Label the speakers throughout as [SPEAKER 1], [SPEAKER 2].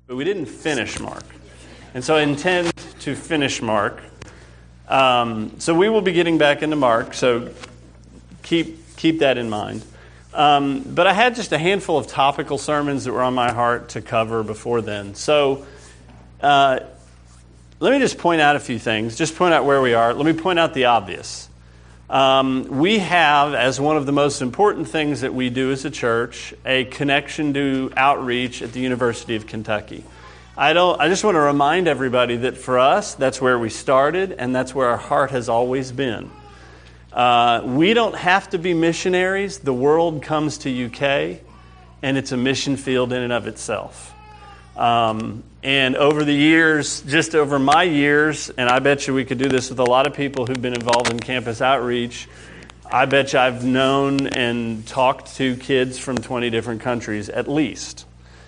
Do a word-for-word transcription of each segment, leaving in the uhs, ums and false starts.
[SPEAKER 1] but we didn't finish Mark. And so I intend to finish Mark. Um, so we will be getting back into Mark, so keep keep that in mind. Um, but I had just a handful of topical sermons that were on my heart to cover before then. So uh, let me just point out a few things, just point out where we are. Let me point out the obvious. Um, we have, as one of the most important things that we do as a church, a connection to outreach at the University of Kentucky. I don't. I just want to remind everybody that for us, that's where we started, and that's where our heart has always been. Uh, we don't have to be missionaries. The world comes to U K, and it's a mission field in and of itself. Um, and over the years, just over my years, and I bet you we could do this with a lot of people who've been involved in campus outreach, I bet you I've known and talked to kids from twenty different countries at least.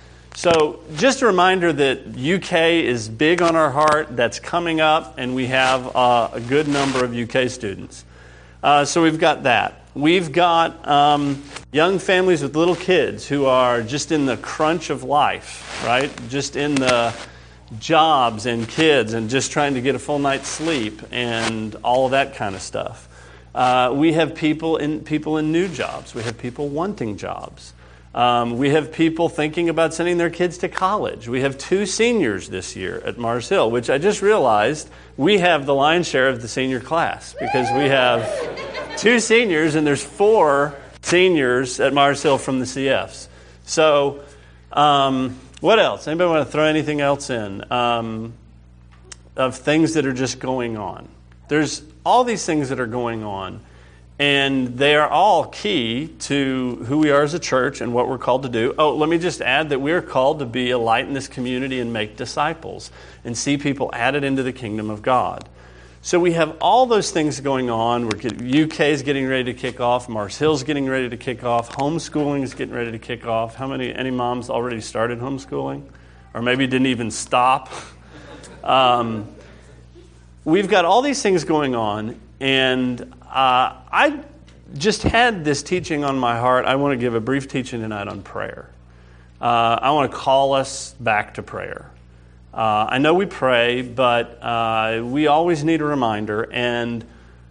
[SPEAKER 1] So just a reminder that U K is big on our heart. That's coming up, and we have uh, a good number of U K students. Uh, so we've got that. We've got um, young families with little kids who are just in the crunch of life, right? Just in the jobs and kids and just trying to get a full night's sleep and all of that kind of stuff. Uh, we have people in people in new jobs. We have people wanting jobs. Um, we have people thinking about sending their kids to college. We have two seniors this year at Mars Hill, which I just realized we have the lion's share of the senior class because we have two seniors and there's four seniors at Mars Hill from the C Fs. So um, what else? Anybody want to throw anything else in um, of things that are just going on? There's all these things that are going on. And they are all key to who we are as a church and what we're called to do. Oh, let me just add that we are called to be a light in this community and make disciples and see people added into the kingdom of God. So we have all those things going on. We're get, U K is getting ready to kick off. Mars Hill's getting ready to kick off. Homeschooling is getting ready to kick off. How many, any moms already started homeschooling? Or maybe didn't even stop? Um, we've got all these things going on. And uh, I just had this teaching on my heart. I want to give a brief teaching tonight on prayer. Uh, I want to call us back to prayer. Uh, I know we pray, but uh, we always need a reminder. And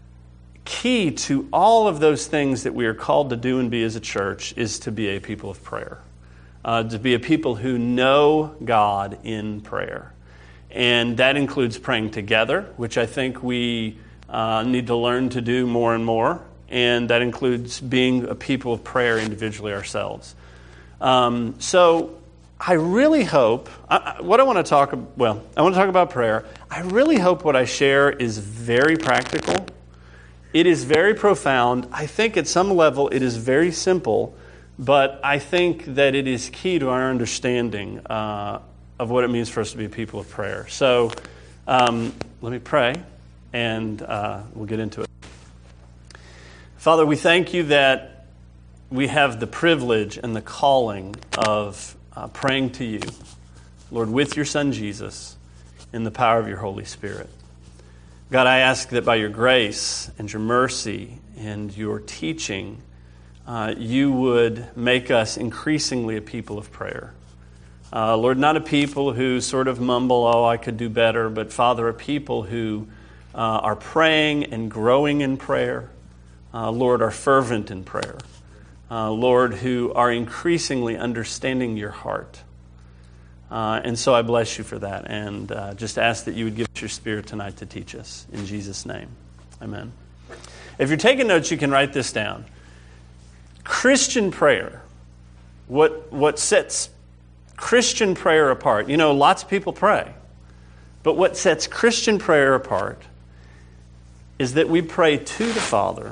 [SPEAKER 1] key to all of those things that we are called to do and be as a church is to be a people of prayer. Uh, to be a people who know God in prayer. And that includes praying together, which I think we Uh, need to learn to do more and more, and that includes being a people of prayer individually ourselves. Um, so I really hope, I, what I want to talk, well, I want to talk about prayer. I really hope what I share is very practical. It is very profound. I think at some level it is very simple, but I think that it is key to our understanding uh, of what it means for us to be a people of prayer. So um, let me pray. And uh, we'll get into it. Father, we thank you that we have the privilege and the calling of uh, praying to you, Lord, with your Son Jesus, in the power of your Holy Spirit. God, I ask that by your grace and your mercy and your teaching, uh, you would make us increasingly a people of prayer. Uh, Lord, not a people who sort of mumble, oh, I could do better, but Father, a people who Uh, are praying and growing in prayer. Uh, Lord, are fervent in prayer. Uh, Lord, who are increasingly understanding your heart. Uh, and so I bless you for that and uh, just ask that you would give us your Spirit tonight to teach us. In Jesus' name, amen. If you're taking notes, you can write this down. Christian prayer, what, what sets Christian prayer apart. You know, lots of people pray. But what sets Christian prayer apart is that we pray to the Father,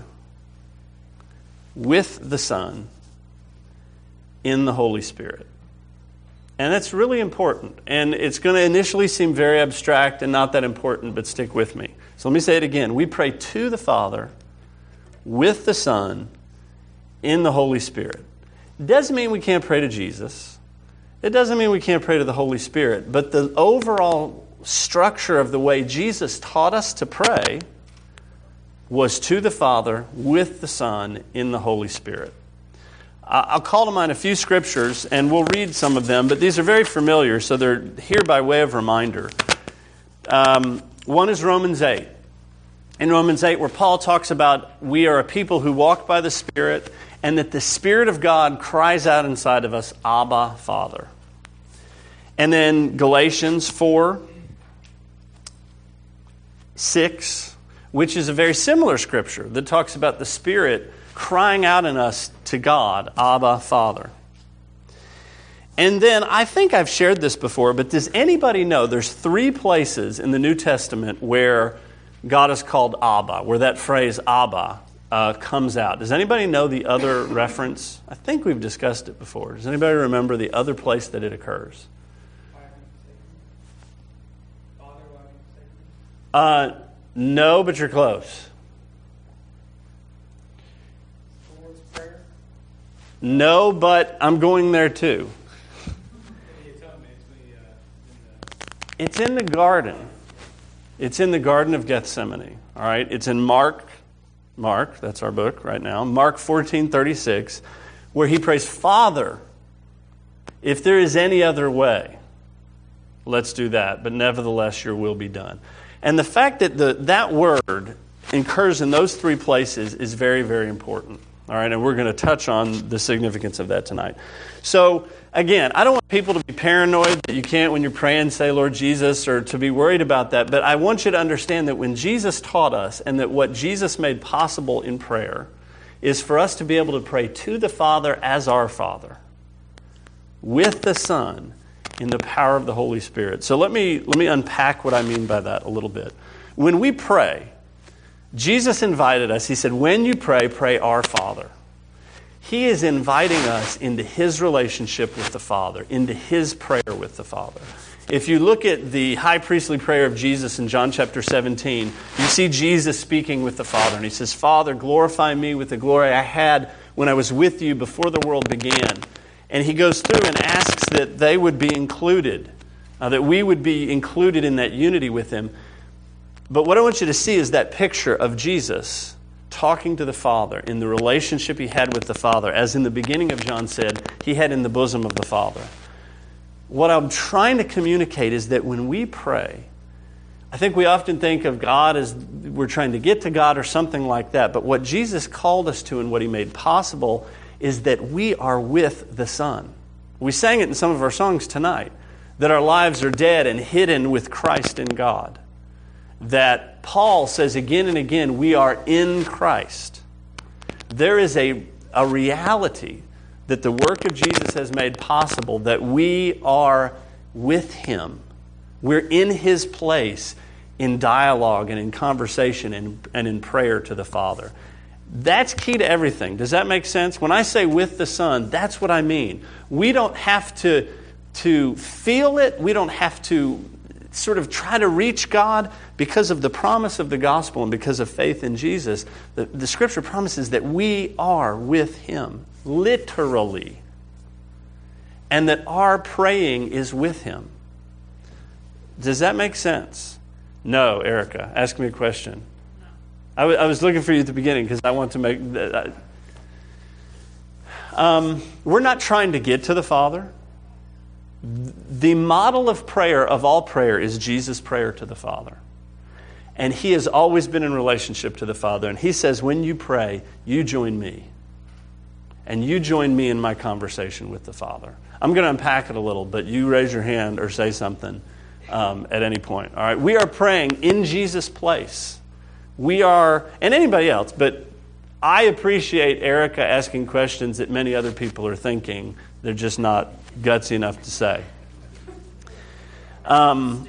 [SPEAKER 1] with the Son, in the Holy Spirit. And that's really important. And it's going to initially seem very abstract and not that important, but stick with me. So let me say it again. We pray to the Father, with the Son, in the Holy Spirit. It doesn't mean we can't pray to Jesus. It doesn't mean we can't pray to the Holy Spirit. But the overall structure of the way Jesus taught us to pray was to the Father, with the Son, in the Holy Spirit. I'll call to mind a few scriptures, and we'll read some of them, but these are very familiar, so they're here by way of reminder. Um, one is Romans eight. In Romans eight, where Paul talks about we are a people who walk by the Spirit, and that the Spirit of God cries out inside of us, Abba, Father. And then Galatians four, six, which is a very similar scripture that talks about the Spirit crying out in us to God, Abba, Father. And then, I think I've shared this before, but does anybody know there's three places in the New Testament where God is called Abba, where that phrase Abba uh, comes out? Does anybody know the other reference? I think we've discussed it before. Does anybody remember the other place that it occurs? Uh, no, but you're close. No, but I'm going there too. It's in the garden. It's in the Garden of Gethsemane. All right. It's in Mark. Mark, that's our book right now. Mark fourteen thirty-six, where he prays, Father, if there is any other way, let's do that. But nevertheless, your will be done. And the fact that the that word occurs in those three places is very, very important. All right, and we're going to touch on the significance of that tonight. So, again, I don't want people to be paranoid that you can't, when you're praying, say, Lord Jesus, or to be worried about that. But I want you to understand that when Jesus taught us, and that what Jesus made possible in prayer, is for us to be able to pray to the Father as our Father, with the Son, in the power of the Holy Spirit. So let me let me unpack what I mean by that a little bit. When we pray, Jesus invited us. He said, when you pray, pray our Father. He is inviting us into His relationship with the Father, into His prayer with the Father. If you look at the high priestly prayer of Jesus in John chapter seventeen, you see Jesus speaking with the Father. And He says, Father, glorify me with the glory I had when I was with you before the world began. And He goes through and asks that they would be included, uh, that we would be included in that unity with Him. But what I want you to see is that picture of Jesus talking to the Father in the relationship He had with the Father, as in the beginning of John said, He had in the bosom of the Father. What I'm trying to communicate is that when we pray, I think we often think of God as we're trying to get to God or something like that. But what Jesus called us to and what He made possible is that we are with the Son. We sang it in some of our songs tonight, that our lives are dead and hidden with Christ in God. That Paul says again and again, we are in Christ. There is a, a reality that the work of Jesus has made possible, that we are with Him. We're in His place in dialogue and in conversation and, and in prayer to the Father. That's key to everything. Does that make sense? When I say with the Son, that's what I mean. We don't have to, to feel it. We don't have to sort of try to reach God because of the promise of the gospel and because of faith in Jesus. The, the Scripture promises that we are with Him, literally. And that our praying is with Him. Does that make sense? No, Erica. Ask me a question. I, w- I was looking for you at the beginning because I want to make... Uh, um, we're not trying to get to the Father. The model of prayer, of all prayer, is Jesus' prayer to the Father. And He has always been in relationship to the Father. And He says, when you pray, you join me. And you join me in my conversation with the Father. I'm going to unpack it a little, but you raise your hand or say something um, at any point. All right, we are praying in Jesus' place. We are, and anybody else, but I appreciate Erica asking questions that many other people are thinking. They're just not gutsy enough to say. Um,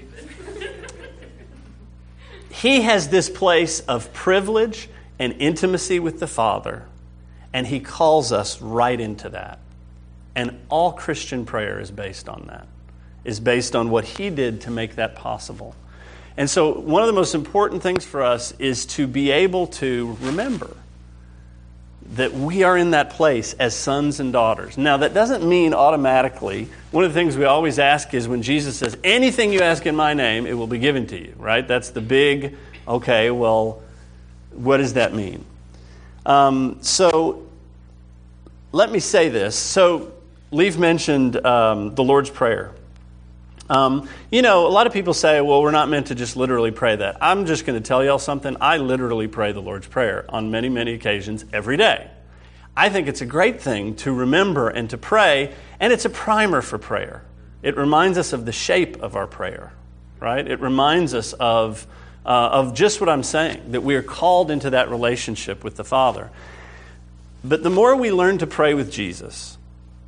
[SPEAKER 1] he has this place of privilege and intimacy with the Father, and He calls us right into that. And all Christian prayer is based on that, is based on what He did to make that possible. And so one of the most important things for us is to be able to remember that we are in that place as sons and daughters. Now, that doesn't mean automatically. One of the things we always ask is when Jesus says, anything you ask in my name, it will be given to you, right? That's the big, okay, well, what does that mean? Um, so let me say this. So, Leif mentioned um, the Lord's Prayer. Um, you know, a lot of people say, well, we're not meant to just literally pray that. I'm just going to tell y'all something. I literally pray the Lord's Prayer on many, many occasions every day. I think it's a great thing to remember and to pray, and it's a primer for prayer. It reminds us of the shape of our prayer, right? It reminds us of, uh, of just what I'm saying, that we are called into that relationship with the Father. But the more we learn to pray with Jesus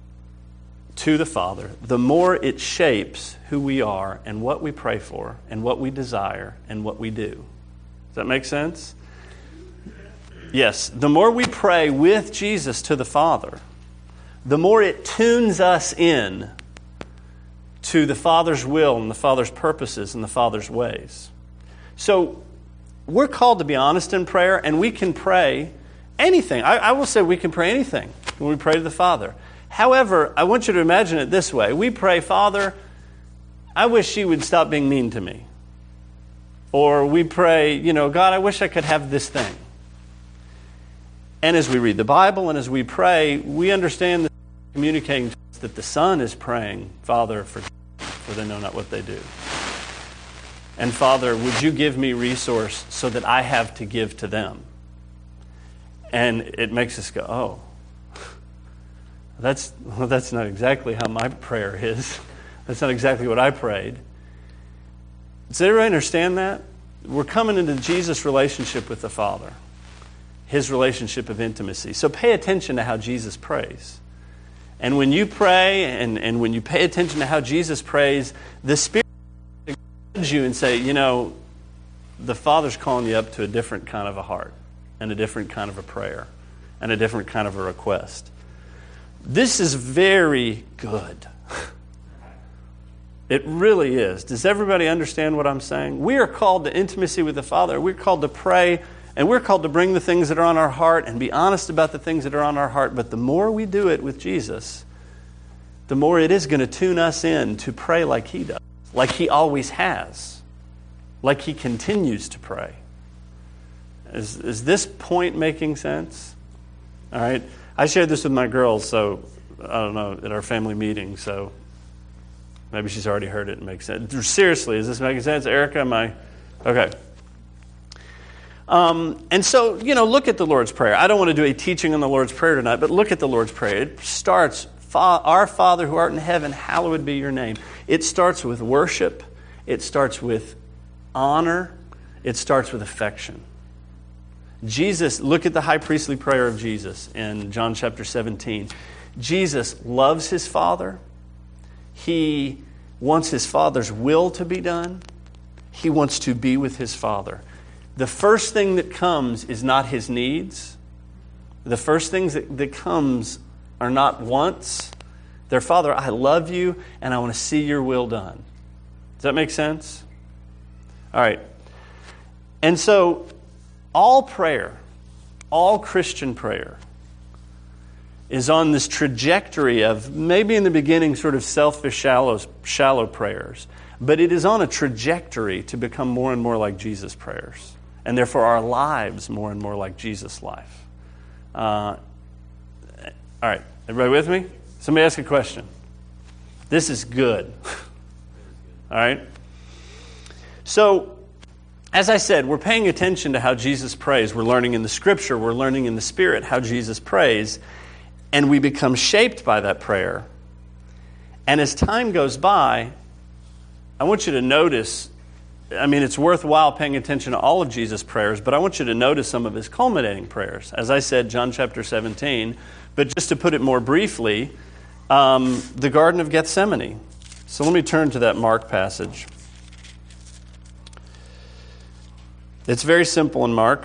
[SPEAKER 1] to the Father, the more it shapes who we are and what we pray for and what we desire and what we do. Does that make sense? Yes. The more we pray with Jesus to the Father, the more it tunes us in to the Father's will and the Father's purposes and the Father's ways. So we're called to be honest in prayer, and we can pray anything. I, I will say we can pray anything when we pray to the Father. However, I want you to imagine it this way. We pray, Father, I wish you would stop being mean to me. Or we pray, you know, God, I wish I could have this thing. And as we read the Bible and as we pray, we understand that communicating to us that the Son is praying, Father, forgive them, for they know not what they do. And Father, would you give me resource so that I have to give to them? And it makes us go, oh, that's well, that's not exactly how my prayer is. That's not exactly what I prayed. Does everybody understand that? We're coming into Jesus' relationship with the Father, his relationship of intimacy. So pay attention to how Jesus prays. And when you pray and, and when you pay attention to how Jesus prays, the Spirit will guide you and say, you know, the Father's calling you up to a different kind of a heart and a different kind of a prayer and a different kind of a request. This is very good. It really is. Does everybody understand what I'm saying? We are called to intimacy with the Father. We're called to pray, and we're called to bring the things that are on our heart and be honest about the things that are on our heart. But the more we do it with Jesus, the more it is going to tune us in to pray like He does, like He always has, like He continues to pray. Is, is this point making sense? All right. I shared this with my girls, so I don't know, at our family meeting, so maybe she's already heard it and makes sense. Seriously, is this making sense? Erica, am I? Okay. Um, and so, you know, look at the Lord's Prayer. I don't want to do a teaching on the Lord's Prayer tonight, but look at the Lord's Prayer. It starts, Our Father who art in heaven, hallowed be your name. It starts with worship. It starts with honor. It starts with affection. Jesus, look at the high priestly prayer of Jesus in John chapter seventeen. Jesus loves his Father. He wants his Father's will to be done. He wants to be with his Father. The first thing that comes is not his needs. The first things that, that comes are not wants. They're, Father, I love you and I want to see your will done. Does that make sense? All right. And so all prayer, all Christian prayer, is on this trajectory of maybe in the beginning sort of selfish, shallow, shallow prayers, but it is on a trajectory to become more and more like Jesus' prayers, and therefore our lives more and more like Jesus' life. Uh, all right, everybody with me? Somebody ask a question. This is good. All right? So, as I said, we're paying attention to how Jesus prays. We're learning in the Scripture, we're learning in the Spirit how Jesus prays, and we become shaped by that prayer. And as time goes by, I want you to notice, I mean, it's worthwhile paying attention to all of Jesus' prayers, but I want you to notice some of his culminating prayers. As I said, John chapter seventeen, but just to put it more briefly, um, the Garden of Gethsemane. So let me turn to that Mark passage. It's very simple in Mark.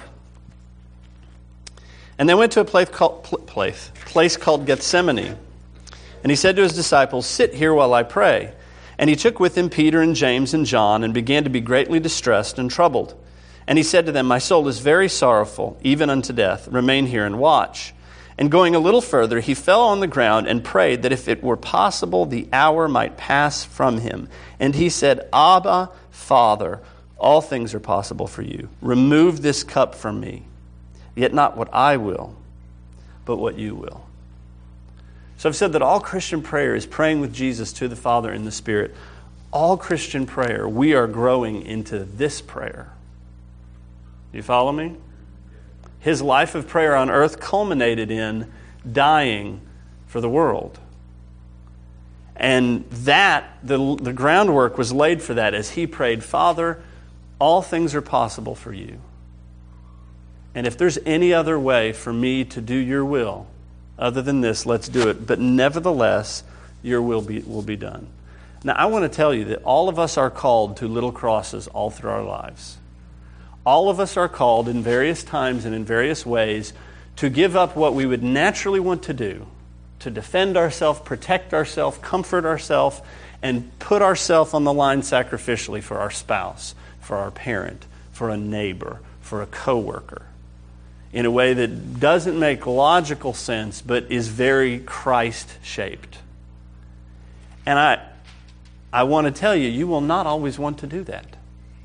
[SPEAKER 1] And they went to a place called, place, place called Gethsemane. And he said to his disciples, "Sit here while I pray." And he took with him Peter and James and John and began to be greatly distressed and troubled. And he said to them, "My soul is very sorrowful, even unto death. Remain here and watch." And going a little further, he fell on the ground and prayed that if it were possible, the hour might pass from him. And he said, "Abba, Father, all things are possible for you. Remove this cup from me. Yet not what I will, but what you will." So I've said that all Christian prayer is praying with Jesus to the Father in the Spirit. All Christian prayer, we are growing into this prayer. Do you follow me? His life of prayer on earth culminated in dying for the world. And that, the, the groundwork was laid for that as he prayed, Father, all things are possible for you. And if there's any other way for me to do your will, other than this, let's do it. But nevertheless, your will be, will be done. Now, I want to tell you that all of us are called to little crosses all through our lives. All of us are called in various times and in various ways to give up what we would naturally want to do, to defend ourselves, protect ourselves, comfort ourselves, and put ourselves on the line sacrificially for our spouse, for our parent, for a neighbor, for a coworker, in a way that doesn't make logical sense, but is very Christ-shaped. And I, I want to tell you, you will not always want to do that.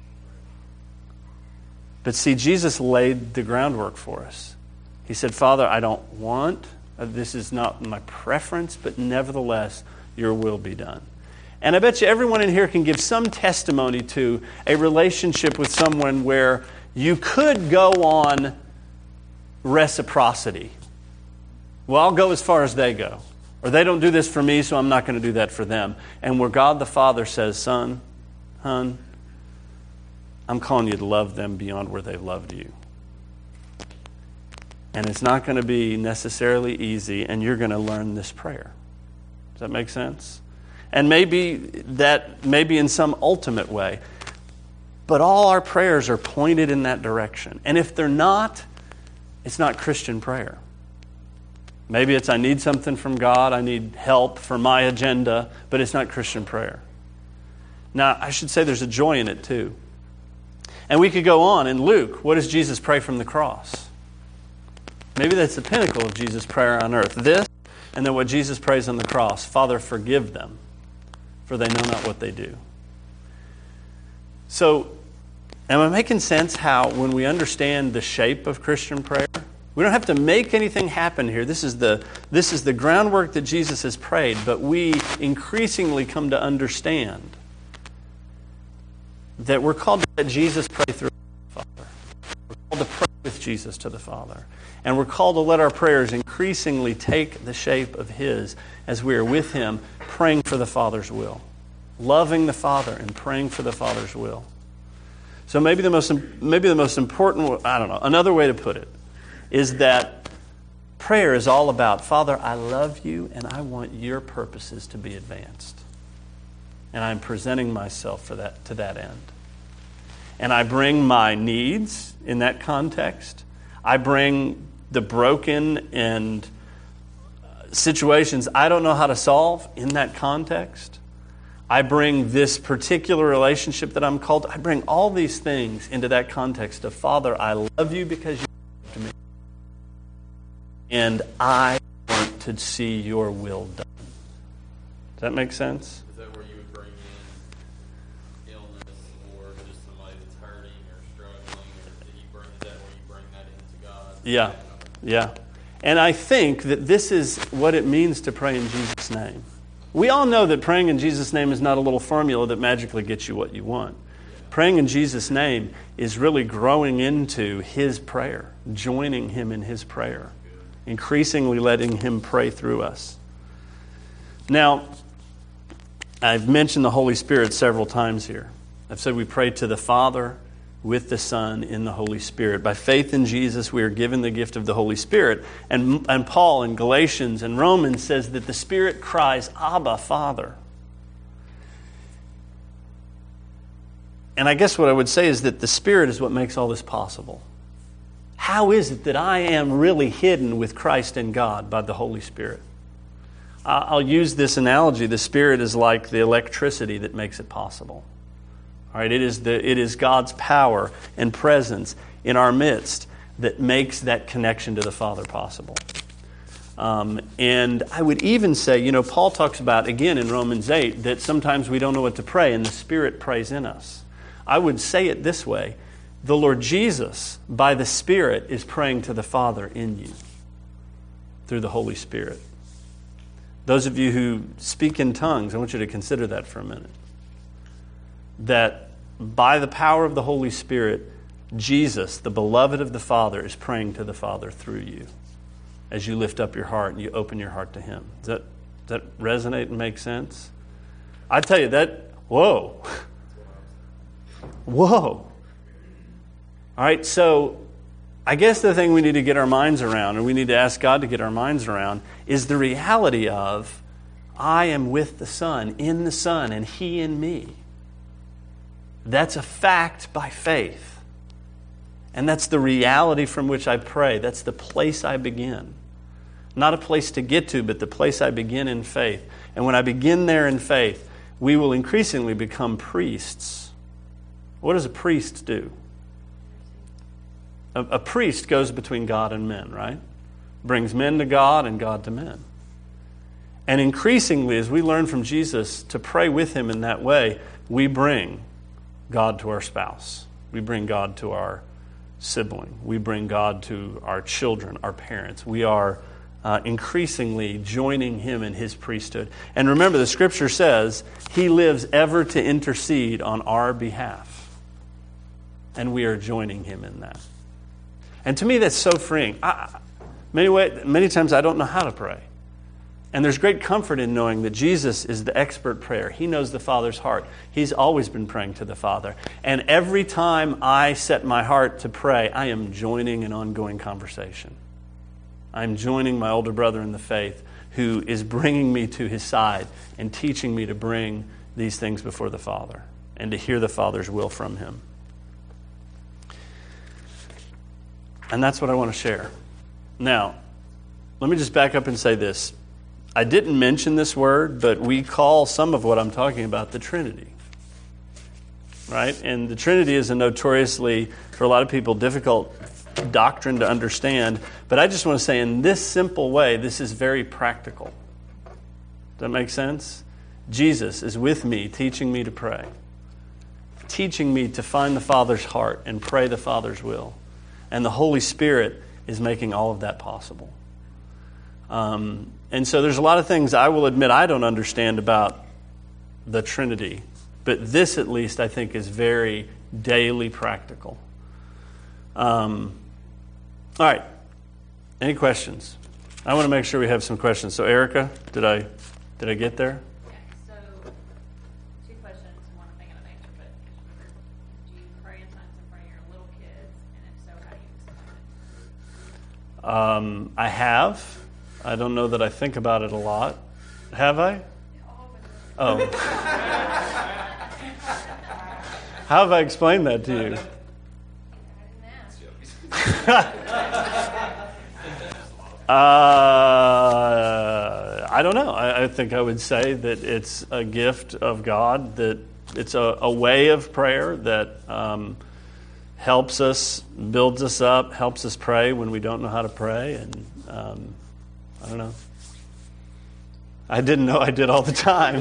[SPEAKER 1] But see, Jesus laid the groundwork for us. He said, Father, I don't want, this is not my preference, but nevertheless, your will be done. And I bet you everyone in here can give some testimony to a relationship with someone where you could go on reciprocity. Well, I'll go as far as they go. Or they don't do this for me, so I'm not going to do that for them. And where God the Father says, son, hun, I'm calling you to love them beyond where they've loved you. And it's not going to be necessarily easy, and you're going to learn this prayer. Does that make sense? And maybe that, maybe in some ultimate way. But all our prayers are pointed in that direction. And if they're not, it's not Christian prayer. Maybe it's I need something from God, I need help for my agenda, but it's not Christian prayer. Now, I should say there's a joy in it too. And we could go on in Luke. What does Jesus pray from the cross? Maybe that's the pinnacle of Jesus' prayer on earth. This, and then what Jesus prays on the cross. Father, forgive them, for they know not what they do. So, am I making sense how when we understand the shape of Christian prayer, we don't have to make anything happen here. This is the, this is the groundwork that Jesus has prayed, but we increasingly come to understand that we're called to let Jesus pray through the Father. We're called to pray with Jesus to the Father. And we're called to let our prayers increasingly take the shape of His as we are with Him, praying for the Father's will. Loving the Father and praying for the Father's will. So maybe the most maybe the most important, I don't know, another way to put it is that prayer is all about, Father, I love you and I want your purposes to be advanced. And I'm presenting myself for that to that end. And I bring my needs in that context. I bring the broken and situations I don't know how to solve in that context. I bring this particular relationship that I'm called. I bring all these things into that context of, Father, I love you because you loved me. And I want to see your will done. Does that make sense?
[SPEAKER 2] Is that where you would bring in illness or just somebody that's hurting or struggling? Or do you bring, is that where you bring that into God?
[SPEAKER 1] Yeah, yeah. And I think that this is what it means to pray in Jesus' name. We all know that praying in Jesus' name is not a little formula that magically gets you what you want. Praying in Jesus' name is really growing into His prayer, joining Him in His prayer, increasingly letting Him pray through us. Now, I've mentioned the Holy Spirit several times here. I've said we pray to the Father, with the Son, in the Holy Spirit. By faith in Jesus, we are given the gift of the Holy Spirit. And, and Paul in Galatians and Romans says that the Spirit cries, Abba, Father. And I guess what I would say is that the Spirit is what makes all this possible. How is it that I am really hidden with Christ and God by the Holy Spirit? I'll use this analogy. The Spirit is like the electricity that makes it possible. All right, it is the it is God's power and presence in our midst that makes that connection to the Father possible. Um, and I would even say, you know, Paul talks about, again in Romans eight, that sometimes we don't know what to pray and the Spirit prays in us. I would say it this way. The Lord Jesus, by the Spirit, is praying to the Father in you through the Holy Spirit. Those of you who speak in tongues, I want you to consider that for a minute. That by the power of the Holy Spirit, Jesus, the beloved of the Father, is praying to the Father through you as you lift up your heart and you open your heart to Him. Does that, does that resonate and make sense? I tell you that, whoa. Whoa. All right, so I guess the thing we need to get our minds around, and we need to ask God to get our minds around, is the reality of, I am with the Son, in the Son, and He in me. That's a fact by faith. And that's the reality from which I pray. That's the place I begin. Not a place to get to, but the place I begin in faith. And when I begin there in faith, we will increasingly become priests. What does a priest do? A, a priest goes between God and men, right? Brings men to God and God to men. And increasingly, as we learn from Jesus to pray with Him in that way, we bring God to our spouse. We bring God to our sibling. We bring God to our children, our parents. We are uh, increasingly joining Him in His priesthood. And remember, the Scripture says He lives ever to intercede on our behalf. And we are joining Him in that. And to me, that's so freeing. I, many, way, many times I don't know how to pray. And there's great comfort in knowing that Jesus is the expert prayer. He knows the Father's heart. He's always been praying to the Father. And every time I set my heart to pray, I am joining an ongoing conversation. I'm joining my older brother in the faith who is bringing me to his side and teaching me to bring these things before the Father and to hear the Father's will from Him. And that's what I want to share. Now, let me just back up and say this. I didn't mention this word, but we call some of what I'm talking about the Trinity. Right? And the Trinity is a notoriously, for a lot of people, difficult doctrine to understand. But I just want to say in this simple way, this is very practical. Does that make sense? Jesus is with me, teaching me to pray. Teaching me to find the Father's heart and pray the Father's will. And the Holy Spirit is making all of that possible. Um, and so there's a lot of things I will admit I don't understand about the Trinity. But this, at least, I think is very daily practical. Um, all right. Any questions? I want to make sure we have some questions. So, Erica, did I did I get there?
[SPEAKER 3] Yeah, so two questions, one thing and an answer. But do you pray in tongues in front of your little kids? And if so, how do you explain it?
[SPEAKER 1] Um, I have. I don't know that I think about it a lot. Have I? Oh. How have I explained that to you? uh, I don't know. I, I think I would say that it's a gift of God, that it's a, a way of prayer that um, helps us, builds us up, helps us pray when we don't know how to pray. And um, I don't know. I didn't know I did all the time.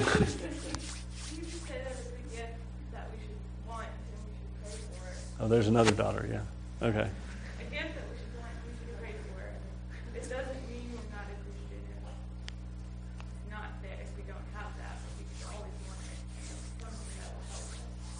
[SPEAKER 1] Oh, there's another daughter, yeah. Okay.
[SPEAKER 4] A gift that we should want, we should pray for. It doesn't mean we're not appreciative. Not that if we don't have that, but we should always want it. And it's something that will help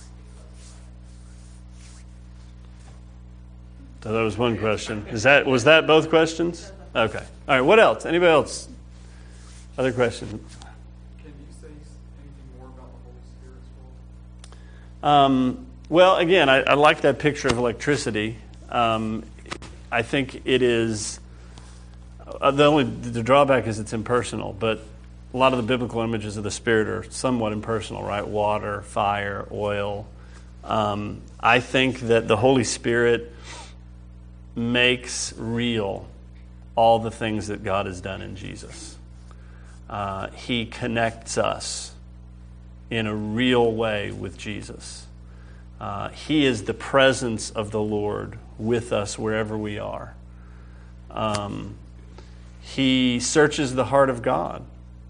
[SPEAKER 4] us.
[SPEAKER 1] So that was one question. Is that was that both questions? Okay. All right. What else? Anybody else? Other questions?
[SPEAKER 5] Can you say anything more about the Holy Spirit's role?
[SPEAKER 1] Um. Well, again, I, I like that picture of electricity. Um, I think it is uh, the only the drawback is it's impersonal, but a lot of the biblical images of the Spirit are somewhat impersonal, right? Water, fire, oil. Um, I think that the Holy Spirit makes real all the things that God has done in Jesus. Uh, he connects us in a real way with Jesus. Uh, he is the presence of the Lord with us wherever we are. Um, he searches the heart of God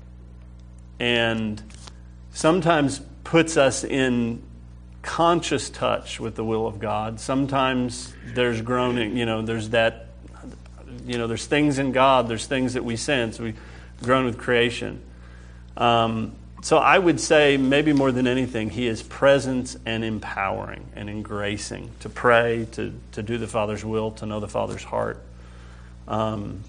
[SPEAKER 1] and sometimes puts us in conscious touch with the will of God. Sometimes there's groaning, you know, there's that, you know, there's things in God, there's things that we sense. We grown with creation. Um, so I would say maybe more than anything, he is present and empowering and engracing to pray, to, to do the Father's will, to know the Father's heart. Um,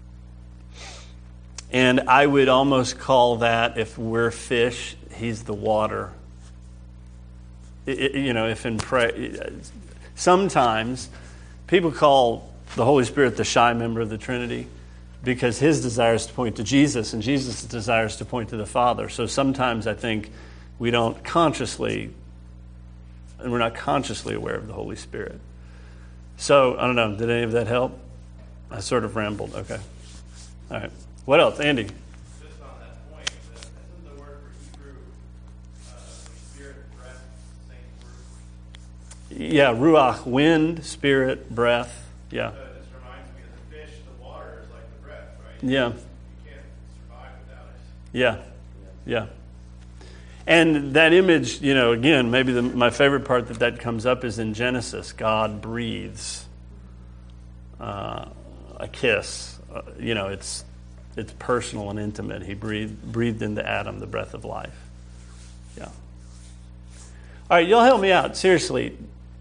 [SPEAKER 1] and I would almost call that, if we're fish, he's the water. It, it, you know, if in pray, sometimes people call the Holy Spirit the shy member of the Trinity because his desire is to point to Jesus and Jesus' desire is to point to the Father. So sometimes I think we don't consciously, and we're not consciously aware of the Holy Spirit. So, I don't know, did any of that help? I sort of rambled. Okay. All right. What else? Andy?
[SPEAKER 6] Just on that point, isn't the word for Hebrew, uh, spirit, breath, same word?
[SPEAKER 1] Yeah, ruach, wind, spirit, breath. Yeah.
[SPEAKER 6] So this reminds me of the fish, the water is like the breath, right?
[SPEAKER 1] Yeah.
[SPEAKER 6] You can't survive without it.
[SPEAKER 1] Yeah. Yeah. And that image, you know, again, maybe the, my favorite part that that comes up is in Genesis. God breathes uh, a kiss. Uh, you know, it's it's personal and intimate. He breathed breathed into Adam the breath of life. Yeah. All right, you'll help me out. Seriously.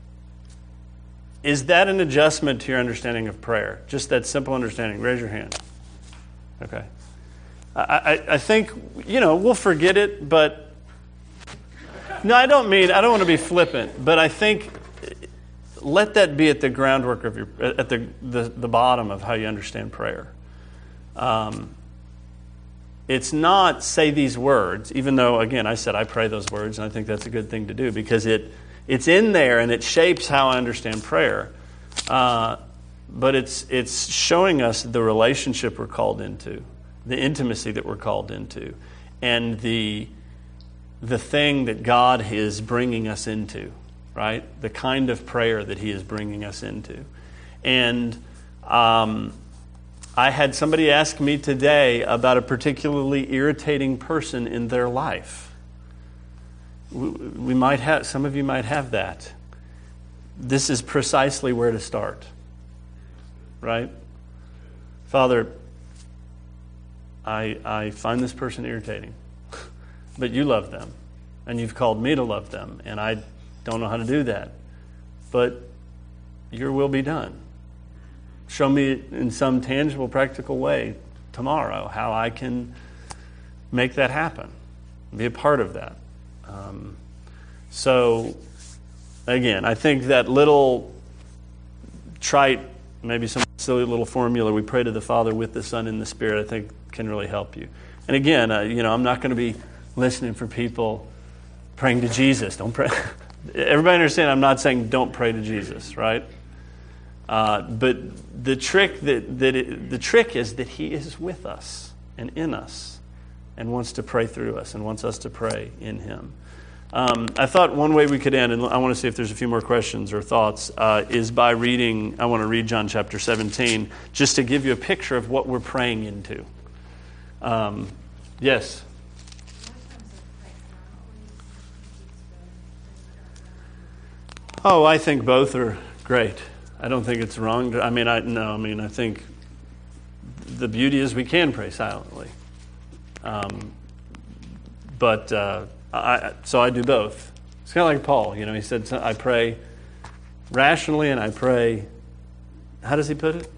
[SPEAKER 1] Is that an adjustment to your understanding of prayer? Just that simple understanding. Raise your hand. Okay. I, I, I think, you know, we'll forget it, but no, I don't mean, I don't want to be flippant, but I think let that be at the groundwork of your, at the, the, the bottom of how you understand prayer. Um, it's not say these words, even though, again, I said I pray those words, and I think that's a good thing to do because it it's in there and it shapes how I understand prayer. Uh, but it's it's showing us the relationship we're called into, the intimacy that we're called into, and the the thing that God is bringing us into, right? The kind of prayer that He is bringing us into. And um, I had somebody ask me today about a particularly irritating person in their life. We, we might have, some of you might have that. This is precisely where to start, right? Father, I I find this person irritating. But you love them, and you've called me to love them, and I don't know how to do that. But your will be done. Show me in some tangible, practical way tomorrow how I can make that happen, be a part of that. Um, so, again, I think that little trite, maybe some silly little formula, we pray to the Father with the Son and the Spirit, I think can really help you. And again, uh, you know, I'm not going to be listening for people praying to Jesus. Don't pray. Everybody understand I'm not saying don't pray to Jesus, right? Uh, but the trick that, that it, the trick is that He is with us and in us and wants to pray through us and wants us to pray in Him. Um, I thought one way we could end, and I want to see if there's a few more questions or thoughts, uh, is by reading, I want to read John chapter seventeen, just to give you a picture of what we're praying into. Um, yes? Oh, I think both are great. I don't think it's wrong. To, I mean, I no. I mean, I think the beauty is we can pray silently. Um, but uh, I, so I do both. It's kind of like Paul. You know, he said, "I pray rationally and I pray." How does he put it?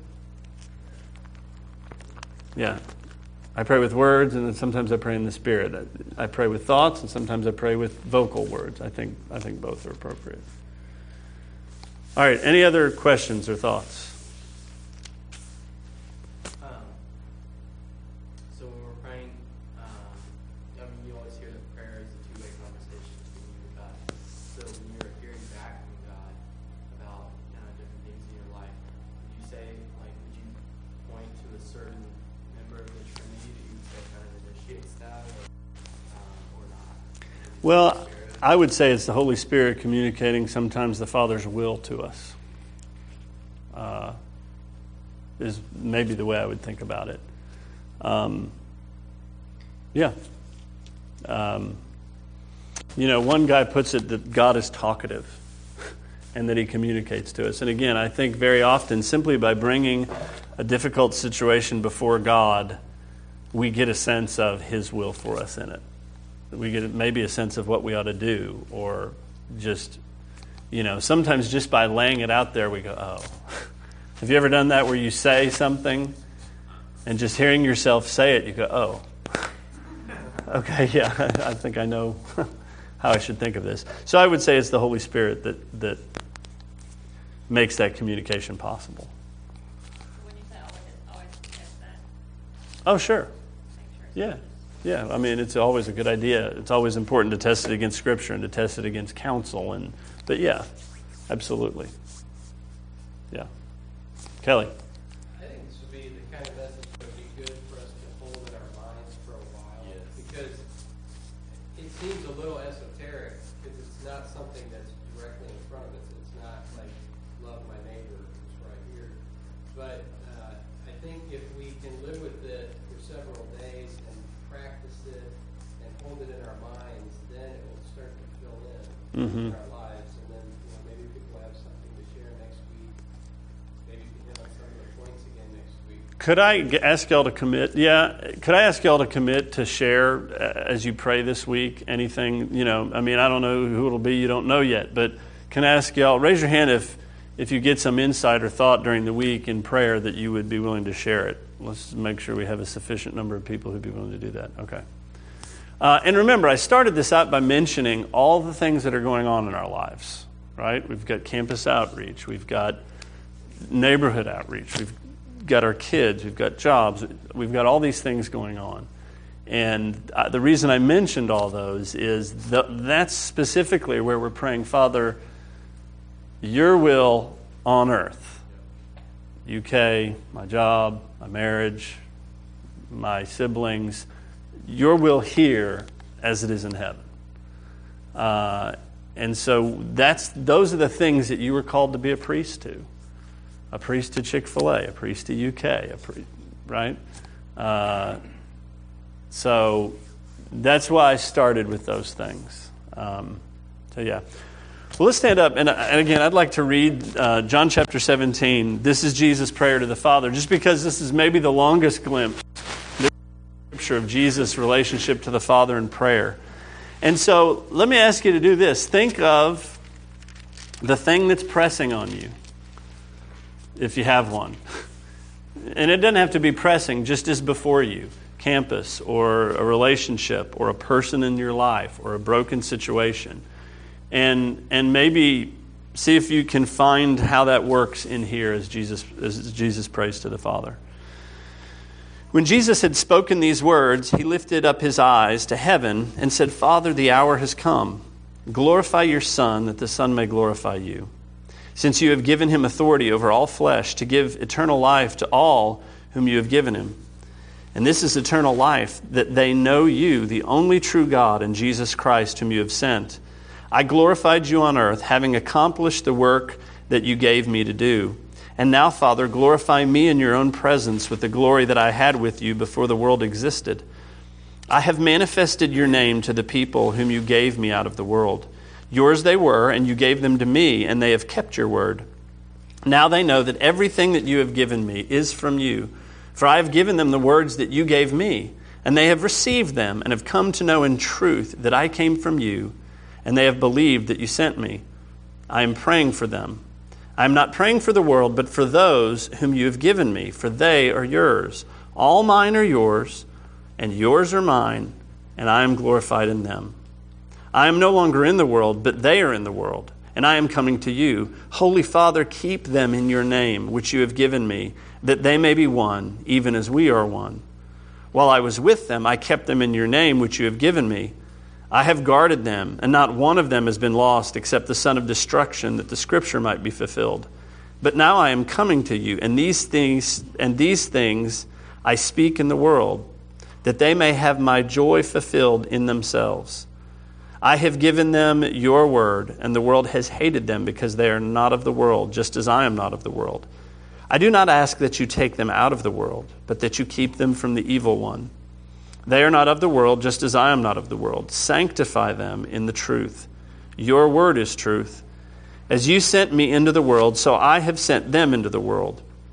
[SPEAKER 1] Yeah, I pray with words, and then sometimes I pray in the Spirit. I, I pray with thoughts, and sometimes I pray with vocal words. I think I think both are appropriate. All right, any other questions or thoughts?
[SPEAKER 2] Um, so when we're praying, um, I mean, you always hear that prayer is a two-way conversation between you and God. So when you're hearing back from God about uh, different things in your life, would you say, like, would you point to a certain member of the Trinity that you say kind of initiates that, or, um, or not?
[SPEAKER 1] Well, I would say it's the Holy Spirit communicating sometimes the Father's will to us. Uh, is maybe the way I would think about it. Um, yeah. Um, you know, one guy puts it that God is talkative and that He communicates to us. And again, I think very often simply by bringing a difficult situation before God, we get a sense of his will for us in it. We get maybe a sense of what we ought to do, or just, you know, sometimes just by laying it out there, we go, oh. Have you ever done that where you say something and just hearing yourself say it, you go, oh. Okay, yeah, I think I know how I should think of this. So I would say it's the Holy Spirit that, that makes that communication possible.
[SPEAKER 3] When you say always, always test that,
[SPEAKER 1] Oh, sure.
[SPEAKER 3] make sure it's
[SPEAKER 1] Yeah. Yeah, I mean, it's always a good idea. It's always important to test it against Scripture and to test it against counsel. And But yeah, absolutely. Yeah. Kelly.
[SPEAKER 7] I think this would be the kind of message that would be good for us to hold in our minds for a while.
[SPEAKER 2] Yes.
[SPEAKER 7] Because it seems a little esoteric, because it's not something that's directly in front of us. It's not like love my neighbor who's right here. But uh, I think if we can live with it for several days and practice it and hold it in our minds, then it will start to fill in
[SPEAKER 1] Mhm.
[SPEAKER 7] in our lives. And then you know, maybe people have something to share next week. Maybe you can hit on some of the points again next week.
[SPEAKER 1] Could I g- ask y'all to commit? Yeah, could I ask y'all to commit to share uh, as you pray this week anything? You know, I mean, I don't know who it'll be. You don't know yet, but can I ask y'all? Raise your hand if if you get some insight or thought during the week in prayer that you would be willing to share it. Let's make sure we have a sufficient number of people who'd be willing to do that. Okay. Uh, and remember, I started this out by mentioning all the things that are going on in our lives. Right? We've got campus outreach. We've got neighborhood outreach. We've got our kids. We've got jobs. We've got all these things going on. And uh, the reason I mentioned all those is the, that's specifically where we're praying, Father, your will on earth. U K, my job, my marriage, my siblings, your will here as it is in heaven. Uh, and so that's those are the things that you were called to be a priest to. A priest to Chick-fil-A, a priest to U K, a pri- right? Uh, so that's why I started with those things. Um, so yeah. Well, let's stand up. And, and again, I'd like to read uh, John chapter seventeen. This is Jesus' prayer to the Father, just because this is maybe the longest glimpse in Scripture of Jesus' relationship to the Father in prayer. And so let me ask you to do this. Think of the thing that's pressing on you, if you have one. And it doesn't have to be pressing, just as before you. Campus, or a relationship, or a person in your life, or a broken situation. And and maybe see if you can find how that works in here as Jesus as Jesus prays to the Father. When Jesus had spoken these words, he lifted up his eyes to heaven and said, Father, the hour has come. Glorify your Son, that the Son may glorify you. Since you have given him authority over all flesh to give eternal life to all whom you have given him. And this is eternal life, that they know you, the only true God, and Jesus Christ, whom you have sent. I glorified you on earth, having accomplished the work that you gave me to do. And now, Father, glorify me in your own presence with the glory that I had with you before the world existed. I have manifested your name to the people whom you gave me out of the world. Yours they were, and you gave them to me, and they have kept your word. Now they know that everything that you have given me is from you. For I have given them the words that you gave me, and they have received them, and have come to know in truth that I came from you, and they have believed that you sent me. I am praying for them. I am not praying for the world, but for those whom you have given me, for they are yours. All mine are yours, and yours are mine, and I am glorified in them. I am no longer in the world, but they are in the world, and I am coming to you. Holy Father, keep them in your name, which you have given me, that they may be one, even as we are one. While I was with them, I kept them in your name, which you have given me. I have guarded them, and not one of them has been lost except the son of destruction, that the scripture might be fulfilled. But now I am coming to you, and these things and these things I speak in the world, that they may have my joy fulfilled in themselves. I have given them your word, and the world has hated them because they are not of the world, just as I am not of the world. I do not ask that you take them out of the world, but that you keep them from the evil one. They are not of the world, just as I am not of the world. Sanctify them in the truth. Your word is truth. As you sent me into the world, so I have sent them into the world.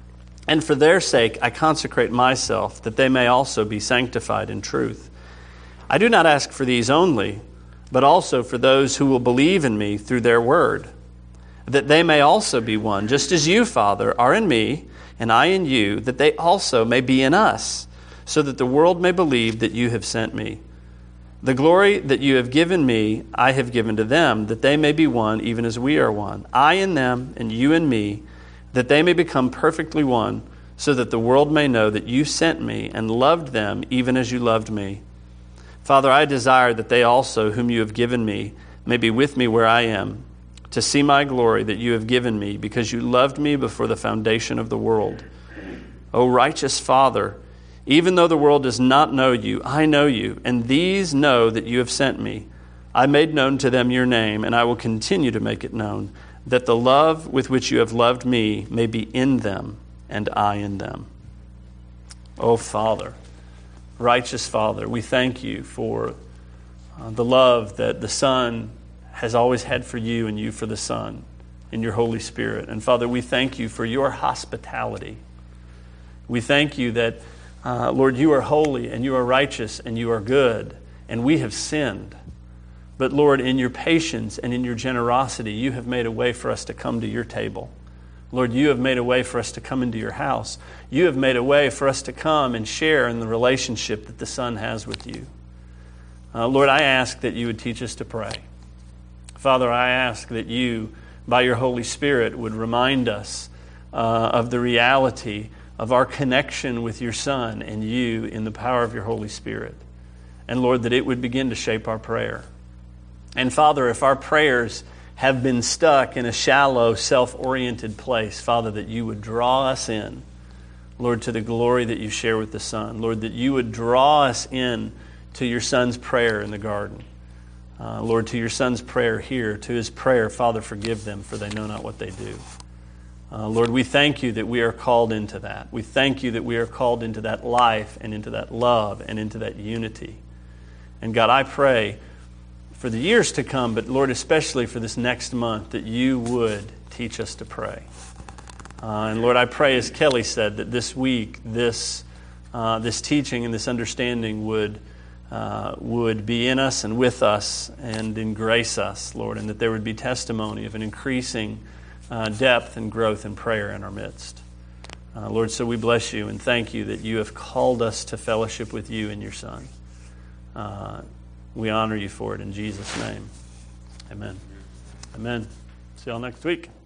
[SPEAKER 1] And for their sake I consecrate myself, that they may also be sanctified in truth. I do not ask for these only, but also for those who will believe in me through their word, that they may also be one, just as you, Father, are in me, and I in you, that they also may be in us, so that the world may believe that you have sent me. The glory that you have given me, I have given to them, that they may be one, even as we are one. I in them, and you in me, that they may become perfectly one, so that the world may know that you sent me and loved them even as you loved me. Father, I desire that they also, whom you have given me, may be with me where I am, to see my glory that you have given me, because you loved me before the foundation of the world. O righteous Father, even though the world does not know you, I know you, and these know that you have sent me. I made known to them your name, and I will continue to make it known, that the love with which you have loved me may be in them, and I in them. O Father, righteous Father, we thank you for uh, the love that the Son has always had for you and you for the Son in your Holy Spirit. And Father, we thank you for your hospitality. We thank you that, uh, Lord, you are holy and you are righteous and you are good, and we have sinned. But Lord, in your patience and in your generosity, you have made a way for us to come to your table. Lord, you have made a way for us to come into your house. You have made a way for us to come and share in the relationship that the Son has with you. Uh, Lord, I ask that you would teach us to pray. Father, I ask that you, by your Holy Spirit, would remind us uh, of the reality of our connection with your Son and you in the power of your Holy Spirit. And Lord, that it would begin to shape our prayer. And Father, if our prayers have been stuck in a shallow, self-oriented place, Father, that you would draw us in, Lord, to the glory that you share with the Son. Lord, that you would draw us in to your Son's prayer in the garden. Uh, Lord, to your Son's prayer here, to his prayer, Father, forgive them, for they know not what they do. Uh, Lord, we thank you that we are called into that. We thank you that we are called into that life and into that love and into that unity. And God, I pray for the years to come, but Lord, especially for this next month, that you would teach us to pray. Uh, and Lord, I pray, as Kelly said, that this week, this uh, this teaching and this understanding would uh, would be in us and with us and embrace us, Lord, and that there would be testimony of an increasing uh, depth and growth in prayer in our midst. Uh, Lord, so we bless you and thank you that you have called us to fellowship with you and your Son. Uh, We honor you for it in Jesus' name. Amen. Amen. See y'all next week.